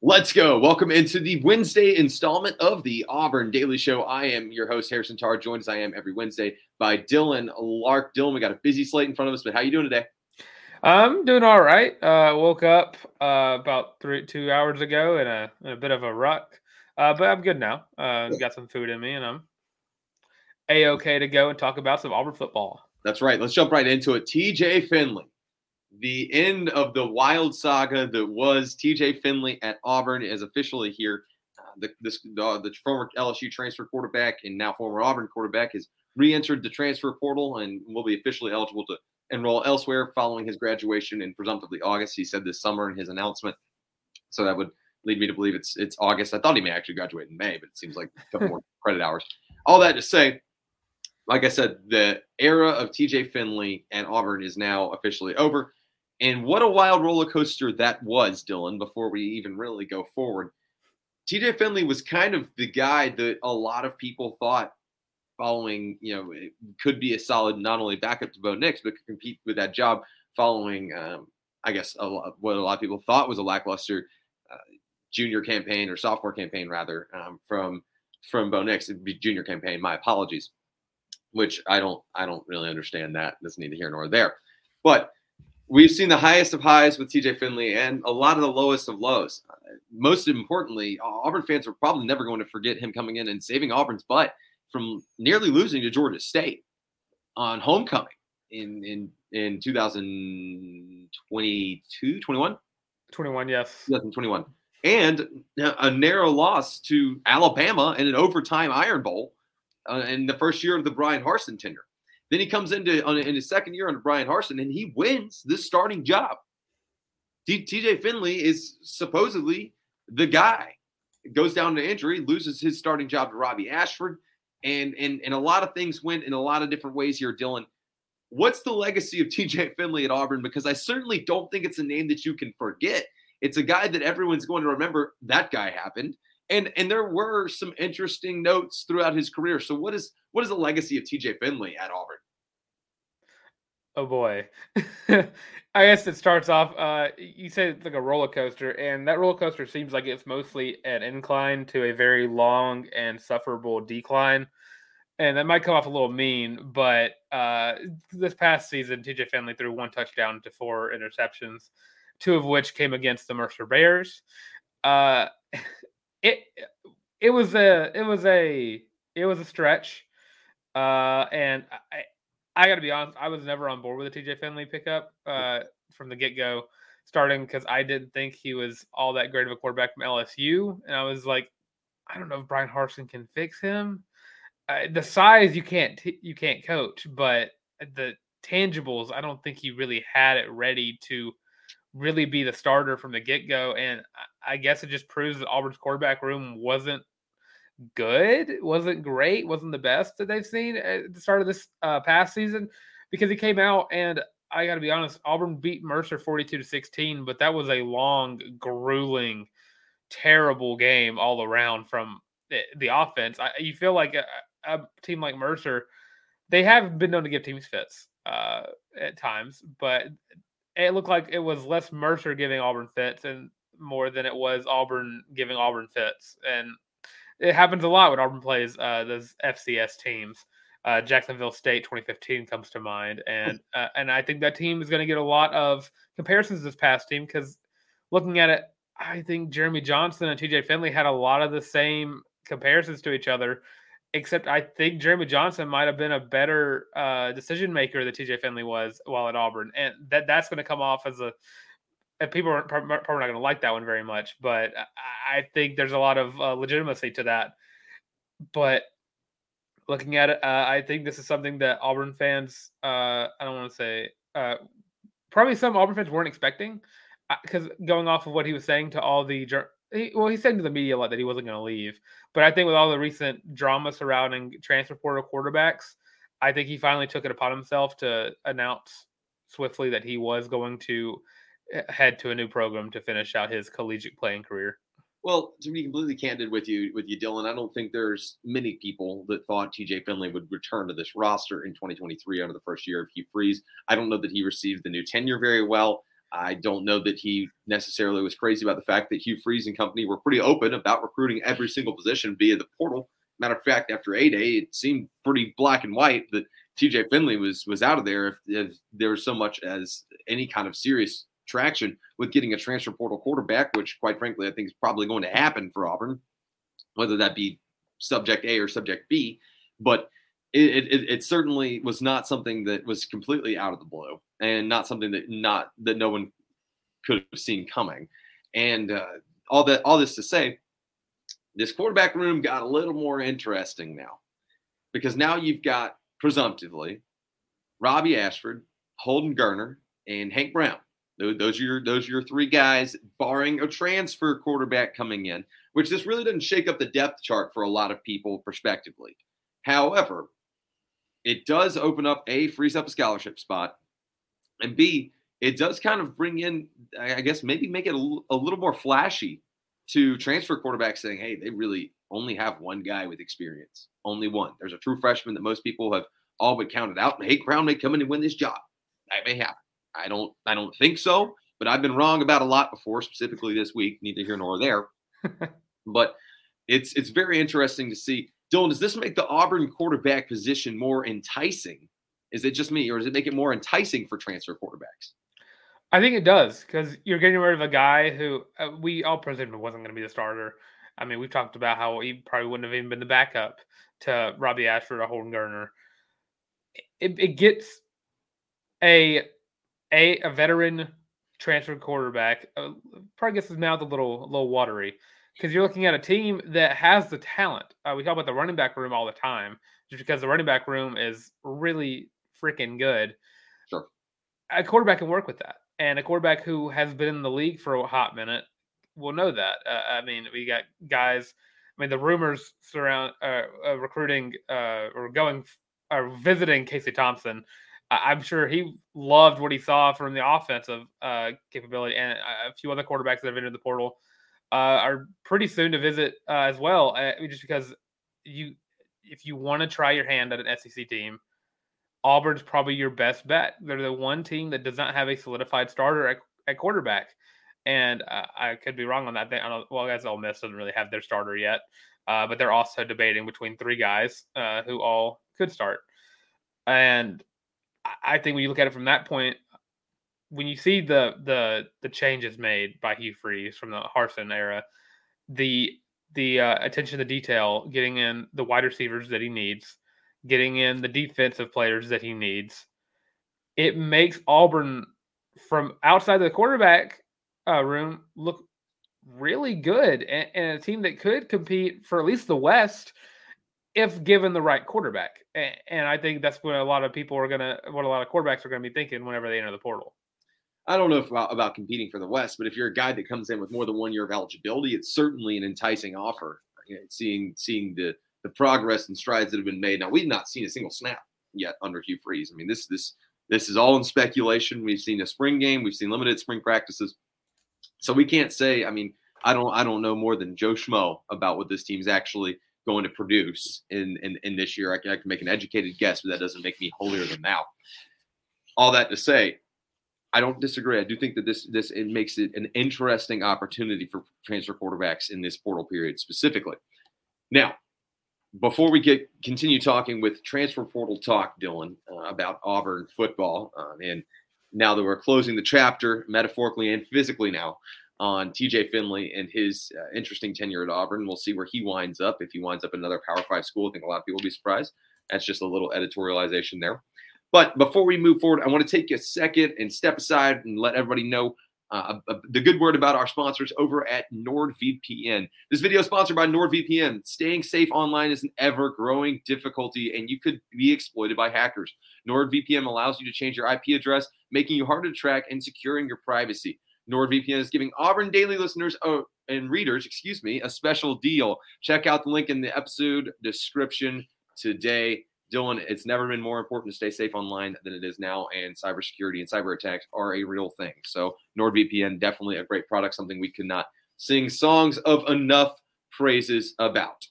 Let's go. Welcome into the Wednesday installment of the Auburn Daily Show. I am your host, Harrison Tarr, joined as I am every Wednesday by Dylan Lark. Dylan, we got a busy slate in front of us, but how you doing today? I'm doing all right. Woke up about 2 hours ago in a bit of a rut, but I'm good now. Got some food in me, and I'm a-okay to go and talk about some Auburn football. That's right. Let's jump right into it. TJ Finley. The end of the wild saga that was TJ Finley at Auburn is officially here. The former LSU transfer quarterback and now former Auburn quarterback has re-entered the transfer portal and will be officially eligible to enroll elsewhere following his graduation in presumptively August. He said this summer in his announcement. So that would lead me to believe it's August. I thought he may actually graduate in May, but it seems like a couple more credit hours. All that to say, like I said, the era of TJ Finley and Auburn is now officially over. And what a wild roller coaster that was, Dylan, before we even really go forward. TJ Finley was kind of the guy that a lot of people thought following, it could be a solid not only backup to Bo Nix, but could compete with that job following, what a lot of people thought was a lackluster junior campaign or sophomore campaign, rather, from Bo Nix. It'd be junior campaign. My apologies, which I don't really understand that. That's neither here nor there. But we've seen the highest of highs with TJ Finley and a lot of the lowest of lows. Most importantly, Auburn fans are probably never going to forget him coming in and saving Auburn's butt from nearly losing to Georgia State on homecoming in 2022, 21? 21, yes. 2021. And a narrow loss to Alabama in an overtime Iron Bowl in the first year of the Brian Harsin tenure. Then he comes in his second year under Brian Harsin, and he wins this starting job. TJ Finley is supposedly the guy. Goes down to injury, loses his starting job to Robbie Ashford, and a lot of things went in a lot of different ways here, Dylan. What's the legacy of TJ Finley at Auburn? Because I certainly don't think it's a name that you can forget. It's a guy that everyone's going to remember. That guy happened. And there were some interesting notes throughout his career. So what is the legacy of TJ Finley at Auburn? Oh boy. I guess it starts off, you say it's like a roller coaster, and that roller coaster seems like it's mostly an incline to a very long and sufferable decline. And that might come off a little mean, but this past season, TJ Finley threw 1 touchdown to 4 interceptions, 2 of which came against the Mercer Bears. It was a stretch, and I got to be honest, I was never on board with the TJ Finley pickup from the get-go, starting because I didn't think he was all that great of a quarterback from LSU, and I was like, I don't know if Brian Harsin can fix him. The size you can't coach, but the tangibles, I don't think he really had it ready to really be the starter from the get-go, and I guess it just proves that Auburn's quarterback room wasn't good, wasn't great, wasn't the best that they've seen at the start of this past season, because he came out and I got to be honest, Auburn beat Mercer 42-16, but that was a long, grueling, terrible game all around from the offense. You feel like a team like Mercer, they have been known to give teams fits at times, but it looked like it was less Mercer giving Auburn fits and more than it was Auburn giving Auburn fits. And it happens a lot when Auburn plays those FCS teams. Jacksonville State 2015 comes to mind, and I think that team is going to get a lot of comparisons to this past team because looking at it, I think Jeremy Johnson and TJ Finley had a lot of the same comparisons to each other, except I think Jeremy Johnson might have been a better decision maker than TJ Finley was while at Auburn, and that's going to come off as and people are probably not going to like that one very much, but I think there's a lot of legitimacy to that. But looking at it, I think this is something that Auburn fans, I don't want to say, probably some Auburn fans weren't expecting, because going off of what he was saying to all the he's saying to the media a lot that he wasn't going to leave. But I think with all the recent drama surrounding transfer portal quarterbacks, I think he finally took it upon himself to announce swiftly that he was going to head to a new program to finish out his collegiate playing career. Well, to be completely candid with you, Dylan, I don't think there's many people that thought TJ Finley would return to this roster in 2023 under the first year of Hugh Freeze. I don't know that he received the new tenure very well. I don't know that he necessarily was crazy about the fact that Hugh Freeze and company were pretty open about recruiting every single position via the portal. Matter of fact, after A-Day, it seemed pretty black and white that TJ Finley was out of there if there was so much as any kind of serious traction with getting a transfer portal quarterback, which quite frankly I think is probably going to happen for Auburn, whether that be subject A or subject B. But it certainly was not something that was completely out of the blue, and not something that no one could have seen coming. And all this to say, this quarterback room got a little more interesting now, because now you've got presumptively Robbie Ashford, Holden Geriner, and Hank Brown. Those are your three guys, barring a transfer quarterback coming in, which this really doesn't shake up the depth chart for a lot of people prospectively. However, it does open up A, frees up a scholarship spot, and B, it does kind of bring in, I guess, maybe make it a little more flashy to transfer quarterbacks saying, hey, they really only have one guy with experience, only one. There's a true freshman that most people have all but counted out, and Hank Brown may come in and win this job. That may happen. I don't think so, but I've been wrong about a lot before, specifically this week, neither here nor there. But it's very interesting to see. Dylan, does this make the Auburn quarterback position more enticing? Is it just me, or does it make it more enticing for transfer quarterbacks? I think it does, because you're getting rid of a guy who we all presumed wasn't going to be the starter. I mean, we've talked about how he probably wouldn't have even been the backup to Robbie Ashford or Holden Geriner. It gets a veteran transfer quarterback. Probably gets his mouth a little watery, because you're looking at a team that has the talent. We talk about the running back room all the time, just because the running back room is really freaking good. Sure. A quarterback can work with that. And a quarterback who has been in the league for a hot minute will know that. I mean, we got guys. I mean, the rumors surround recruiting or visiting Casey Thompson. I'm sure he loved what he saw from the offensive capability, and a few other quarterbacks that have entered the portal are pretty soon to visit as well. Just because if you want to try your hand at an SEC team, Auburn's probably your best bet. They're the one team that does not have a solidified starter at quarterback. And I could be wrong on that. I guess Ole Miss doesn't really have their starter yet. But they're also debating between three guys who all could start. And I think when you look at it from that point, when you see the changes made by Hugh Freeze from the Harsin era, the attention to detail, getting in the wide receivers that he needs, getting in the defensive players that he needs, it makes Auburn from outside the quarterback room look really good, and a team that could compete for at least the West if given the right quarterback. And I think that's what a lot of quarterbacks are going to be thinking whenever they enter the portal. I don't know about competing for the West, but if you're a guy that comes in with more than 1 year of eligibility, it's certainly an enticing offer. Seeing the progress and strides that have been made. Now, we've not seen a single snap yet under Hugh Freeze. I mean, this is all in speculation. We've seen a spring game. We've seen limited spring practices. So we can't say, I mean, I don't know more than Joe Schmo about what this team's actually going to produce in this year. I can make an educated guess, but that doesn't make me holier than thou. All that to say, I don't disagree. I do think that it makes it an interesting opportunity for transfer quarterbacks in this portal period specifically. Now, before we continue talking with transfer portal talk, Dylan, about Auburn football, and now that we're closing the chapter metaphorically and physically now on TJ Finley and his interesting tenure at Auburn, we'll see where he winds up. If he winds up in another Power 5 school, I think a lot of people will be surprised. That's just a little editorialization there. But before we move forward, I want to take a second and step aside and let everybody know the good word about our sponsors over at NordVPN. This video is sponsored by NordVPN. Staying safe online is an ever-growing difficulty, and you could be exploited by hackers. NordVPN allows you to change your IP address, making you harder to track and securing your privacy. NordVPN is giving Auburn Daily listeners and readers, a special deal. Check out the link in the episode description today. Dylan, it's never been more important to stay safe online than it is now, and cybersecurity and cyber attacks are a real thing. So NordVPN, definitely a great product, something we could not sing songs of enough praises about.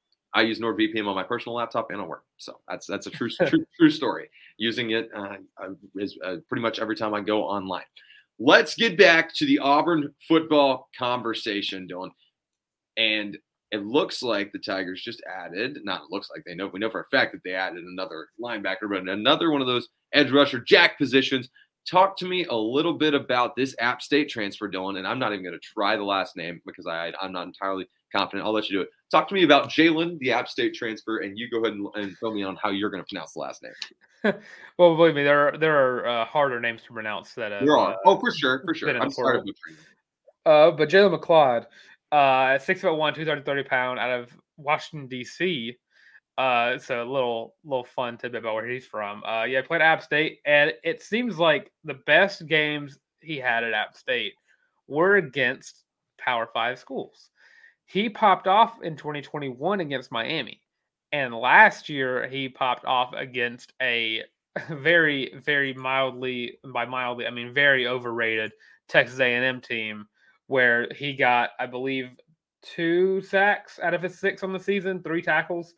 I use NordVPN on my personal laptop and on work. So that's a true story. Using it is pretty much every time I go online. let's get back to the Auburn football conversation, Dylan. And it looks like the Tigers just added, not it looks like, we know for a fact that they added another linebacker, but another one of those edge rusher jack positions. Talk to me a little bit about this App State transfer, Dylan, and I'm not even going to try the last name because I'm not entirely confident. I'll let you do it. Talk to me about Jalen, the App State transfer, and you go ahead and fill me on how you're going to pronounce the last name. Well, believe me, there are harder names to pronounce that. There are. For sure. I'm sorry. But Jalen McLeod, 6'1", 230 pound, out of Washington D.C. So a little fun tidbit about where he's from. Yeah, played App State, and it seems like the best games he had at App State were against Power 5 schools. He popped off in 2021 against Miami, and last year he popped off against a very, very mildly, I mean very overrated Texas A&M team, where he got, I believe, 2 sacks out of his 6 on the season, 3 tackles.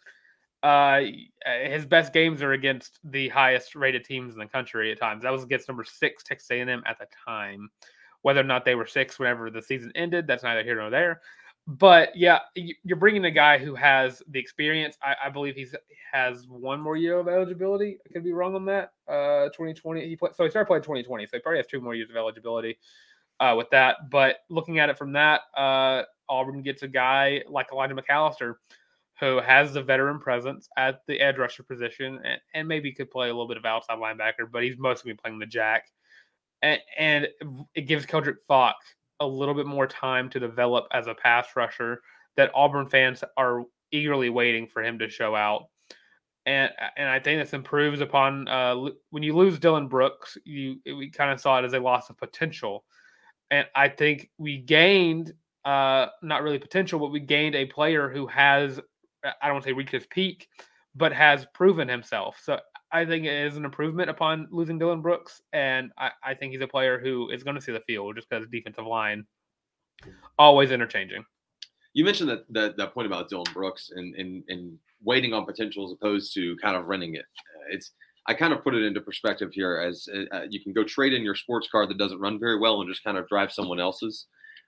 His best games are against the highest rated teams in the country at times. That was against number 6 Texas A&M at the time. Whether or not they were 6 whenever the season ended, that's neither here nor there. But yeah, you're bringing a guy who has the experience. I believe he has 1 more year of eligibility. I could be wrong on that. 2020, he started playing 2020, so he probably has 2 more years of eligibility with that. But looking at it from that, Auburn gets a guy like Elijah McAllister, who has the veteran presence at the edge rusher position and maybe could play a little bit of outside linebacker, but he's mostly playing the jack. And it gives Keldrick Falk a little bit more time to develop as a pass rusher that Auburn fans are eagerly waiting for him to show out. And I think this improves upon when you lose Dylan Brooks, we kind of saw it as a loss of potential. And I think we gained not really potential, but we gained a player who has, I don't want to say reached his peak, but has proven himself. So I think it is an improvement upon losing Dylan Brooks, and I think he's a player who is going to see the field just because defensive line always interchanging. You mentioned that point about Dylan Brooks and waiting on potential as opposed to kind of renting it. I kind of put it into perspective here as you can go trade in your sports car that doesn't run very well and just kind of drive someone else's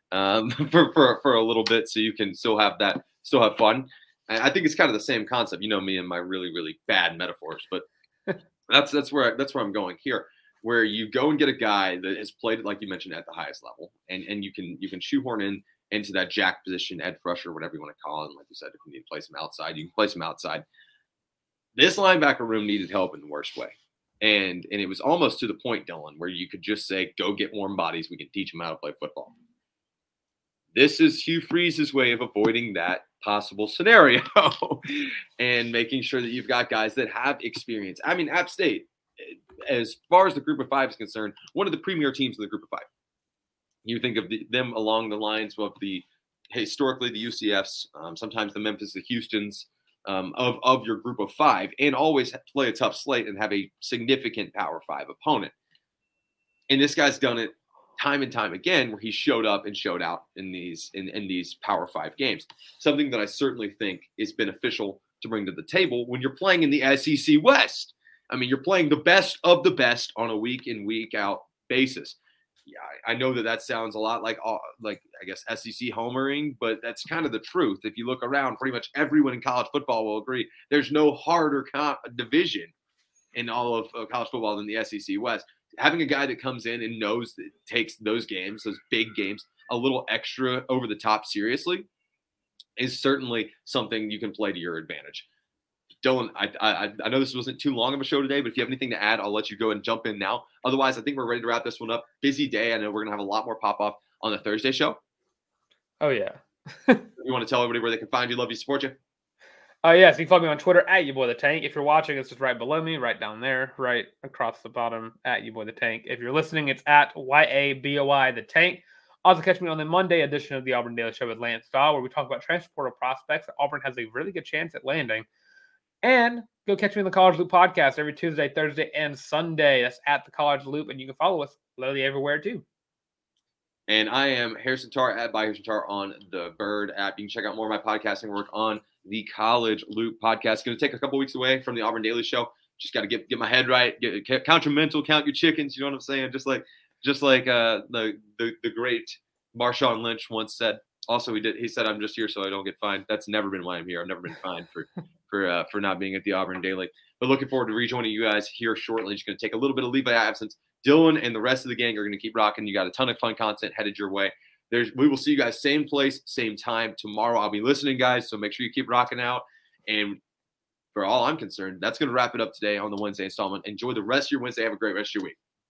for a little bit, so you can still have fun. I think it's kind of the same concept. You know me and my really, really bad metaphors, but that's where I'm going here, where you go and get a guy that has played, like you mentioned, at the highest level, and you can shoehorn into that jack position, edge rusher, whatever you want to call it. And like you said, if you need to place him outside, you can place him outside. This linebacker room needed help in the worst way, and it was almost to the point, Dylan, where you could just say, "Go get warm bodies. We can teach them how to play football." This is Hugh Freeze's way of avoiding that possible scenario and making sure that you've got guys that have experience. I mean, App State, as far as the group of 5 is concerned, one of the premier teams in the group of 5. You think of them along the lines of historically the UCFs, sometimes the Memphis, the Houstons of your group of 5, and always play a tough slate and have a significant Power 5 opponent. And this guy's done it time and time again, where he showed up and showed out in these Power 5 games. Something that I certainly think is beneficial to bring to the table when you're playing in the SEC West. I mean, you're playing the best of the best on a week in, week out basis. Yeah, I know that sounds a lot like I guess SEC homering, but that's kind of the truth. If you look around, pretty much everyone in college football will agree there's no harder division in all of college football than the SEC West. Having a guy that comes in and knows that takes those games, those big games, a little extra over the top seriously is certainly something you can play to your advantage. Dylan, I know this wasn't too long of a show today, but if you have anything to add, I'll let you go and jump in now. Otherwise, I think we're ready to wrap this one up. Busy day. I know we're going to have a lot more pop-off on the Thursday show. Oh, yeah. You want to tell everybody where they can find you, love you, support you? Yes, you can follow me on Twitter at YouBoyTheTank. If you're watching, it's just right below me, right down there, right across the bottom at YouBoyTheTank. If you're listening, it's at YABOYTheTank. Also catch me on the Monday edition of the Auburn Daily Show with Lance Dahl, where we talk about transfer portal prospects that Auburn has a really good chance at landing. And go catch me on the College Loop podcast every Tuesday, Thursday, and Sunday. That's at the College Loop, and you can follow us literally everywhere too. And I am Harrison Tarr at by Harrison Tarr on the Bird app. You can check out more of my podcasting work on the College Loop podcast. Going to take a couple weeks away from the Auburn Daily Show. Just got to get my head right, count your mental, count your chickens. You know what I'm saying? Just like just like the great Marshawn Lynch once said. Also, he said, "I'm just here so I don't get fined." That's never been why I'm here. I've never been fined for not being at the Auburn Daily. But looking forward to rejoining you guys here shortly. Just going to take a little bit of leave of absence. Dylan and the rest of the gang are going to keep rocking. You got a ton of fun content headed your way. We will see you guys same place, same time tomorrow. I'll be listening, guys, so make sure you keep rocking out. And for all I'm concerned, that's going to wrap it up today on the Wednesday installment. Enjoy the rest of your Wednesday. Have a great rest of your week.